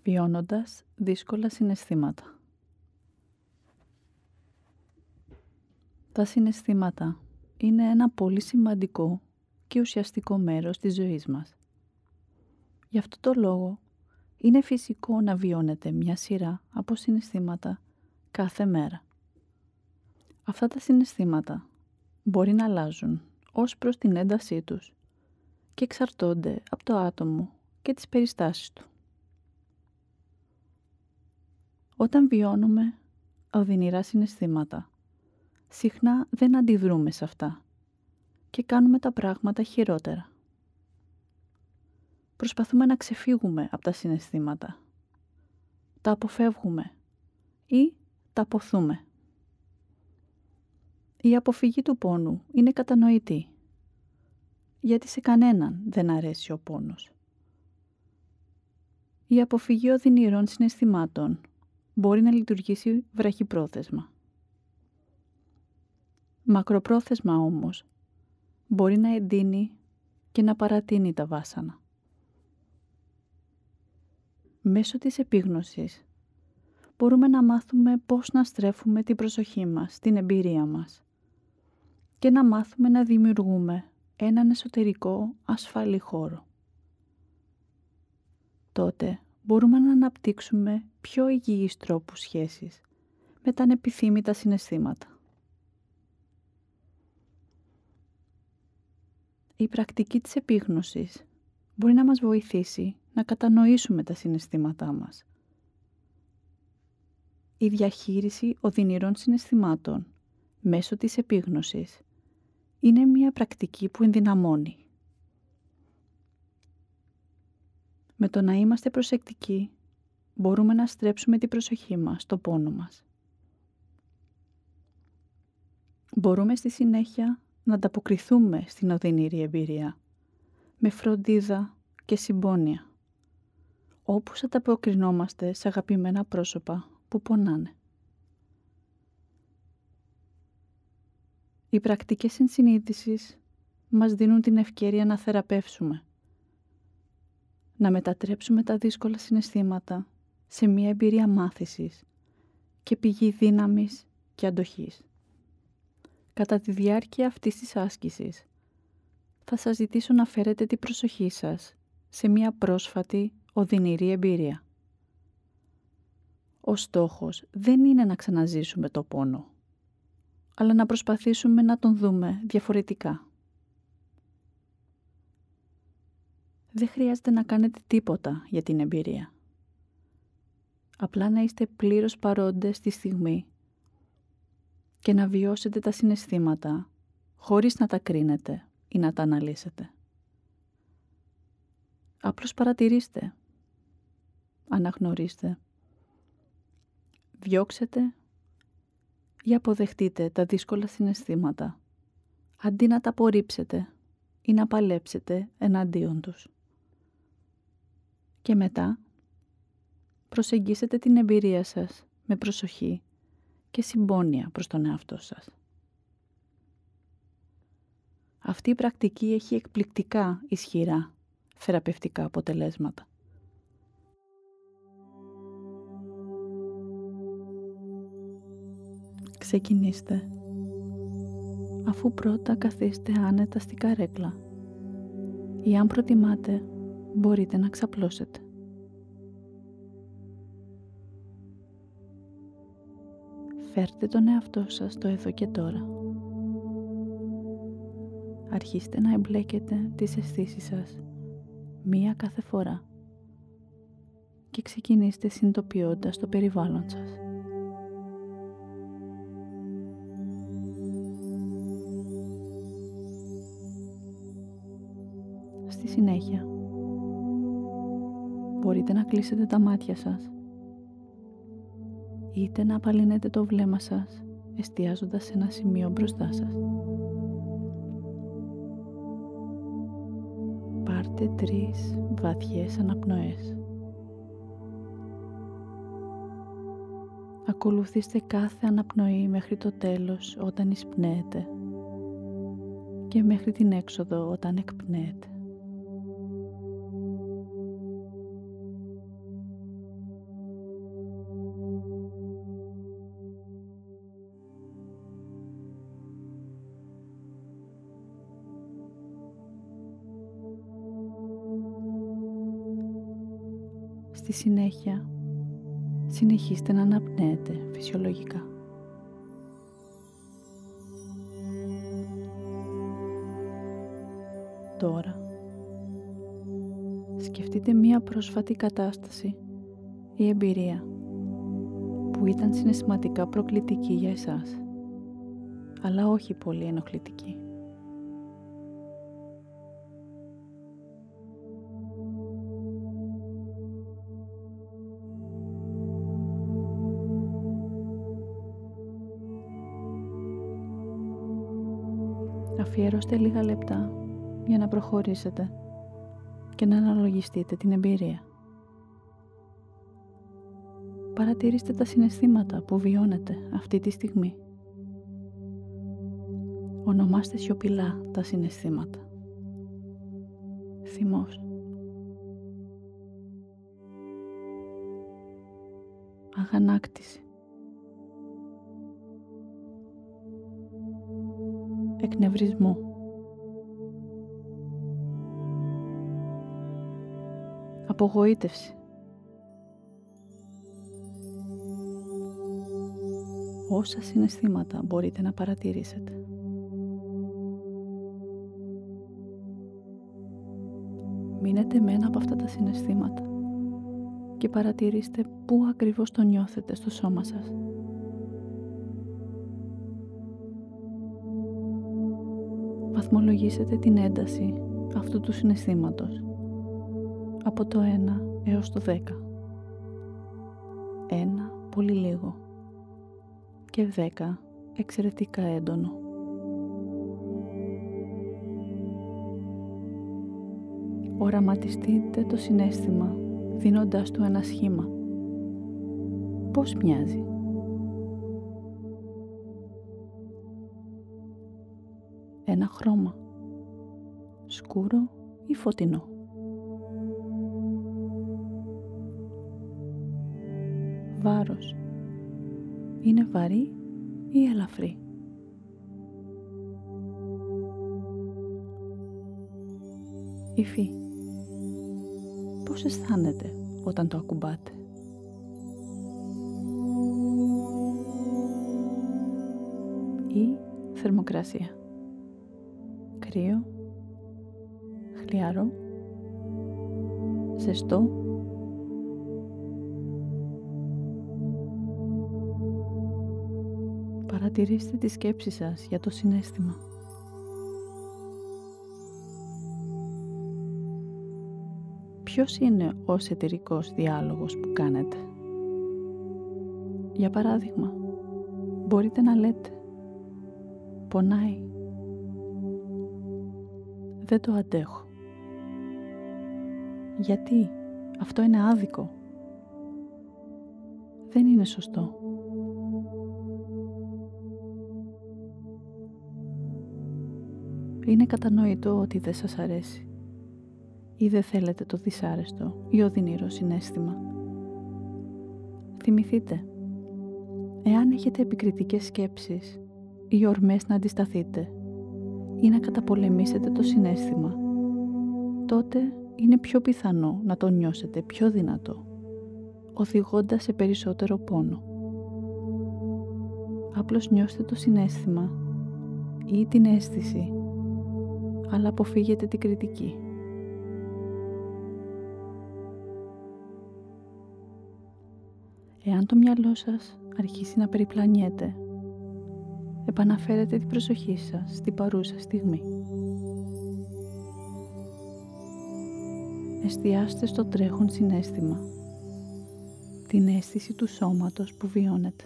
βιώνοντας δύσκολα συναισθήματα. Τα συναισθήματα είναι ένα πολύ σημαντικό και ουσιαστικό μέρος της ζωής μας. Γι' αυτό το λόγο είναι φυσικό να βιώνετε μια σειρά από συναισθήματα κάθε μέρα. Αυτά τα συναισθήματα μπορεί να αλλάζουν ως προς την έντασή τους και εξαρτώνται από το άτομο και τις περιστάσεις του. Όταν βιώνουμε οδυνηρά συναισθήματα, συχνά δεν αντιδρούμε σε αυτά και κάνουμε τα πράγματα χειρότερα. Προσπαθούμε να ξεφύγουμε από τα συναισθήματα, τα αποφεύγουμε ή τα αποθούμε. Η αποφυγή του πόνου είναι κατανοητή, γιατί σε κανέναν δεν αρέσει ο πόνος. Η αποφυγή οδυνηρών συναισθημάτων μπορεί να λειτουργήσει βραχυπρόθεσμα. Μακροπρόθεσμα όμως μπορεί να εντείνει και να παρατείνει τα βάσανα. Μέσω της επίγνωσης μπορούμε να μάθουμε πώς να στρέφουμε την προσοχή μας στην εμπειρία μας και να μάθουμε να δημιουργούμε έναν εσωτερικό ασφαλή χώρο. Τότε μπορούμε να αναπτύξουμε πιο υγιείς τρόπους σχέσης με τα ανεπιθύμητα συναισθήματα. Η πρακτική της επίγνωσης μπορεί να μας βοηθήσει να κατανοήσουμε τα συναισθήματά μας. Η διαχείριση οδυνηρών συναισθημάτων μέσω της επίγνωσης είναι μια πρακτική που ενδυναμώνει. Με το να είμαστε προσεκτικοί μπορούμε να στρέψουμε την προσοχή μας στο πόνο μας. Μπορούμε στη συνέχεια να ανταποκριθούμε στην οδυνηρή εμπειρία με φροντίδα και συμπόνια, όπως ανταποκρινόμαστε σε αγαπημένα πρόσωπα που πονάνε. Οι πρακτικές ενσυνείδησης μας δίνουν την ευκαιρία να θεραπεύσουμε, να μετατρέψουμε τα δύσκολα συναισθήματα σε μια εμπειρία μάθησης και πηγή δύναμης και αντοχής. Κατά τη διάρκεια αυτής της άσκησης θα σας ζητήσω να φέρετε την προσοχή σας σε μια πρόσφατη οδυνηρή εμπειρία. Ο στόχος δεν είναι να ξαναζήσουμε το πόνο, αλλά να προσπαθήσουμε να τον δούμε διαφορετικά. Δεν χρειάζεται να κάνετε τίποτα για την εμπειρία. Απλά να είστε πλήρως παρόντες στη στιγμή και να βιώσετε τα συναισθήματα χωρίς να τα κρίνετε ή να τα αναλύσετε. Απλώς παρατηρήστε, αναγνωρίστε, διώξετε ή αποδεχτείτε τα δύσκολα συναισθήματα αντί να τα απορρίψετε ή να παλέψετε εναντίον τους. Και μετά προσεγγίσετε την εμπειρία σας με προσοχή και συμπόνια προς τον εαυτό σας. Αυτή η πρακτική έχει εκπληκτικά ισχυρά θεραπευτικά αποτελέσματα. Ξεκινήστε, αφού πρώτα καθίστε άνετα στην καρέκλα ή αν προτιμάτε μπορείτε να ξαπλώσετε. Φέρτε τον εαυτό σας στο εδώ και τώρα. Αρχίστε να εμπλέκετε τις αισθήσεις σας μία κάθε φορά και ξεκινήστε συνειδητοποιώντας το περιβάλλον σας. Στη συνέχεια μπορείτε να κλείσετε τα μάτια σας είτε να απαλύνετε το βλέμμα σας εστιάζοντας σε ένα σημείο μπροστά σας. Πάρτε 3 βαθιές αναπνοές. Ακολουθήστε κάθε αναπνοή μέχρι το τέλος όταν εισπνέετε και μέχρι την έξοδο όταν εκπνέετε. Στη συνέχεια, συνεχίστε να αναπνέετε φυσιολογικά. Τώρα, σκεφτείτε μία πρόσφατη κατάσταση ή εμπειρία που ήταν συναισθηματικά προκλητική για εσάς, αλλά όχι πολύ ενοχλητική. Αφιερώστε λίγα λεπτά για να προχωρήσετε και να αναλογιστείτε την εμπειρία. Παρατηρήστε τα συναισθήματα που βιώνετε αυτή τη στιγμή. Ονομάστε σιωπηλά τα συναισθήματα. Θυμός, αγανάκτηση, εκνευρισμό, απογοήτευση, όσα συναισθήματα μπορείτε να παρατηρήσετε. Μείνετε με ένα από αυτά τα συναισθήματα και παρατηρήστε πού ακριβώς το νιώθετε στο σώμα σας. Βαθμολογήσετε την ένταση αυτού του συναισθήματος από το 1 έως το 10. 1 πολύ λίγο και 10 εξαιρετικά έντονο. Οραματιστείτε το συναίσθημα δίνοντάς του ένα σχήμα. Πώς μοιάζει? Ένα χρώμα, σκούρο ή φωτεινό? Βάρος, είναι βαρύ ή ελαφρύ? Υφή, πώς αισθάνεται όταν το ακουμπάτε? Ή θερμοκρασία, κρύο, χλιαρό, ζεστό? Παρατηρήστε τη σκέψη σας για το συναίσθημα. Ποιος είναι ο εσωτερικός διάλογος που κάνετε? Για παράδειγμα, μπορείτε να λέτε «Πονάει», «Δεν το αντέχω», «Γιατί, αυτό είναι άδικο», «Δεν είναι σωστό». Είναι κατανοητό ότι δεν σας αρέσει ή δεν θέλετε το δυσάρεστο ή οδυνηρό συναίσθημα. Θυμηθείτε, εάν έχετε επικριτικές σκέψεις ή ορμές να αντισταθείτε ή να καταπολεμήσετε το συναίσθημα, τότε είναι πιο πιθανό να το νιώσετε πιο δυνατό, οδηγώντας σε περισσότερο πόνο. Απλώς νιώστε το συναίσθημα ή την αίσθηση, αλλά αποφύγετε την κριτική. Εάν το μυαλό σας αρχίσει να περιπλανιέται, επαναφέρετε την προσοχή σας στην παρούσα στιγμή. Εστιάστε στο τρέχον συναίσθημα, την αίσθηση του σώματος που βιώνετε.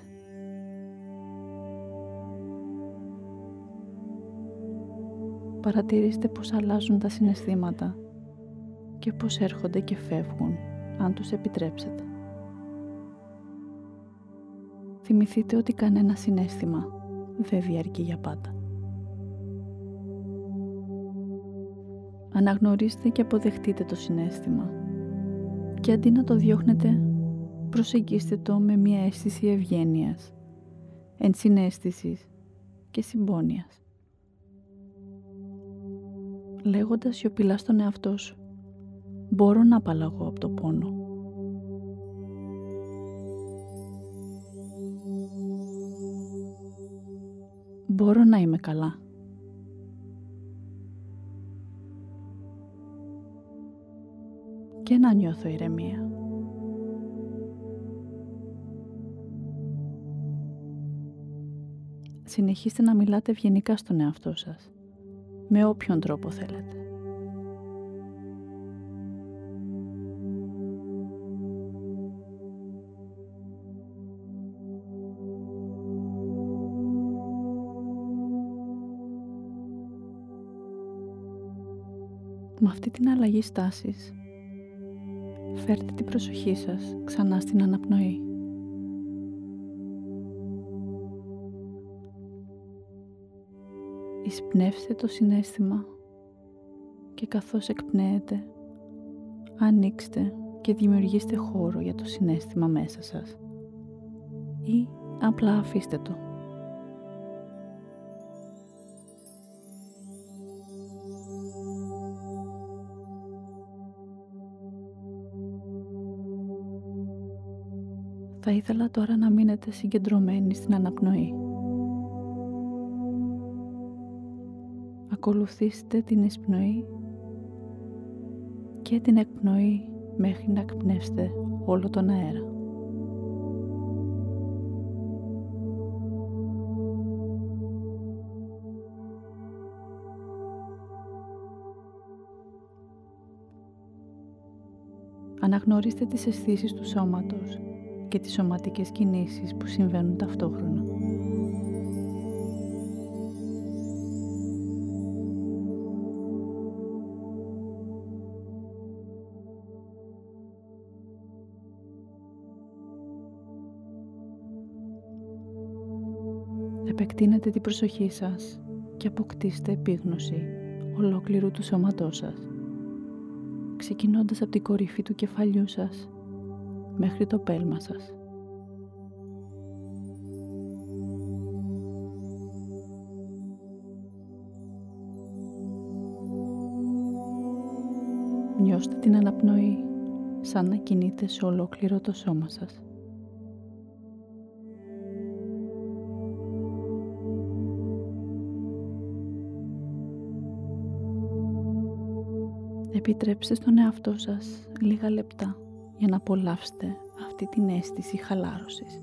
Παρατηρήστε πώς αλλάζουν τα συναισθήματα και πώς έρχονται και φεύγουν, αν τους επιτρέψετε. Θυμηθείτε ότι κανένα συναίσθημα δεν διαρκεί για πάντα. Αναγνωρίστε και αποδεχτείτε το συναίσθημα και αντί να το διώχνετε, προσεγγίστε το με μια αίσθηση ευγένειας, ενσυναίσθησης και συμπόνιας. Λέγοντας σιωπηλά στον εαυτό σου, μπορώ να απαλλαγώ από το πόνο. Μπορώ να είμαι καλά. Και να νιώθω ηρεμία. Συνεχίστε να μιλάτε ευγενικά στον εαυτό σας, με όποιον τρόπο θέλετε. Με αυτή την αλλαγή στάσης, φέρτε την προσοχή σας ξανά στην αναπνοή. Εισπνεύστε το συναίσθημα και καθώς εκπνέετε, ανοίξτε και δημιουργήστε χώρο για το συναίσθημα μέσα σας ή απλά αφήστε το. Θα ήθελα τώρα να μείνετε συγκεντρωμένοι στην αναπνοή. Ακολουθήστε την εισπνοή και την εκπνοή μέχρι να εκπνεύσετε όλο τον αέρα. Αναγνωρίστε τις αισθήσεις του σώματος και τις σωματικές κινήσεις που συμβαίνουν ταυτόχρονα. Επεκτείνετε την προσοχή σας και αποκτήστε επίγνωση ολόκληρου του σώματός σας, ξεκινώντας από την κορυφή του κεφαλιού σας μέχρι το πέλμα σας. Νιώστε την αναπνοή σαν να κινείται σε ολόκληρο το σώμα σας. Επιτρέψτε στον εαυτό σας λίγα λεπτά για να απολαύσετε αυτή την αίσθηση χαλάρωσης.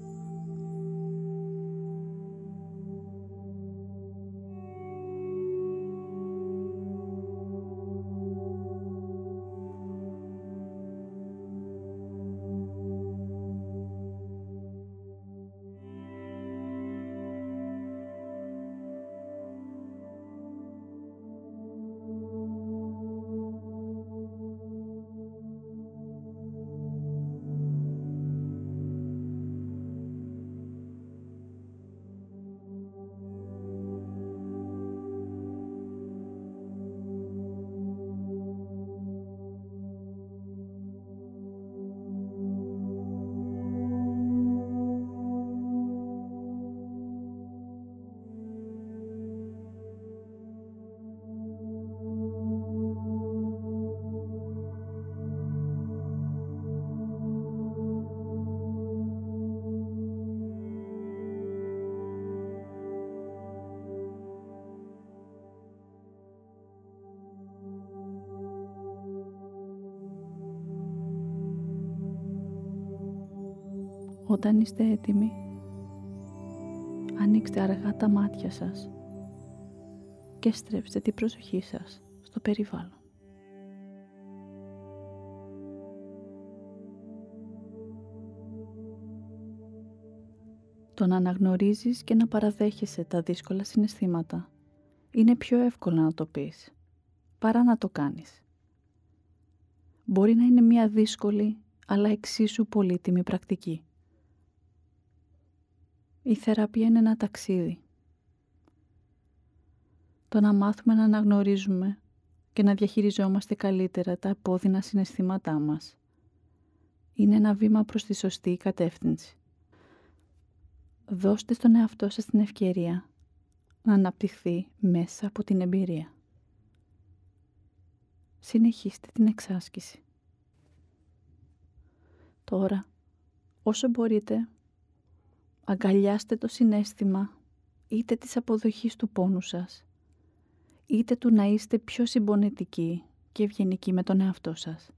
Όταν είστε έτοιμοι, ανοίξτε αργά τα μάτια σας και στρέψτε την προσοχή σας στο περιβάλλον. Το να αναγνωρίζεις και να παραδέχεσαι τα δύσκολα συναισθήματα είναι πιο εύκολο να το πεις παρά να το κάνεις. Μπορεί να είναι μια δύσκολη αλλά εξίσου πολύτιμη πρακτική. Η θεραπεία είναι ένα ταξίδι. Το να μάθουμε να αναγνωρίζουμε και να διαχειριζόμαστε καλύτερα τα επώδυνα συναισθήματά μας είναι ένα βήμα προς τη σωστή κατεύθυνση. Δώστε στον εαυτό σας την ευκαιρία να αναπτυχθεί μέσα από την εμπειρία. Συνεχίστε την εξάσκηση. Τώρα, όσο μπορείτε, αγκαλιάστε το συναίσθημα είτε της αποδοχής του πόνου σας, είτε του να είστε πιο συμπονετικοί και ευγενικοί με τον εαυτό σας.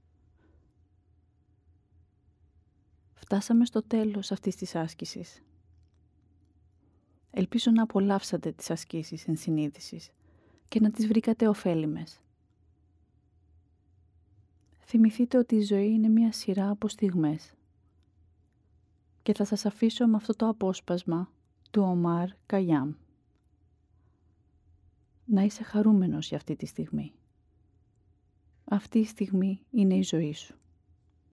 Φτάσαμε στο τέλος αυτής της άσκησης. Ελπίζω να απολαύσατε τις ασκήσεις ενσυνείδησης και να τις βρήκατε ωφέλιμες. Θυμηθείτε ότι η ζωή είναι μια σειρά από στιγμές. Και θα σας αφήσω με αυτό το απόσπασμα του Ομάρ Καγιάμ. Να είσαι χαρούμενος για αυτή τη στιγμή. Αυτή η στιγμή είναι η ζωή σου.